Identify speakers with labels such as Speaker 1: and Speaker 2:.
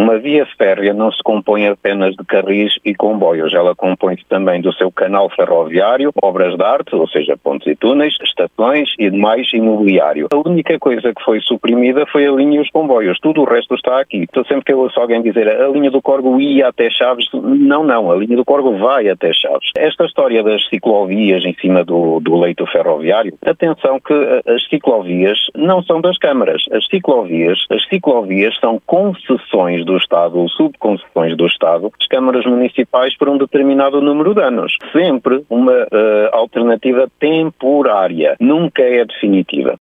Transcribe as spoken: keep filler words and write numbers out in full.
Speaker 1: Uma via férrea não se compõe apenas de carris e comboios, ela compõe-se também do seu canal ferroviário, obras de arte, ou seja, pontes e túneis, estações e demais imobiliário. A única coisa que foi suprimida foi a linha e os comboios, tudo o resto está aqui. Então, sempre que eu ouço alguém dizer a linha do Corgo ia até Chaves, não, não, a linha do Corgo vai até Chaves. Esta história das ciclovias em cima do, do leito ferroviário, atenção que as ciclovias não são das câmaras. As ciclovias, as ciclovias são concessões do Estado ou subconcessões do Estado, as câmaras municipais por um determinado número de anos. Sempre uma uh, alternativa temporária, nunca é definitiva.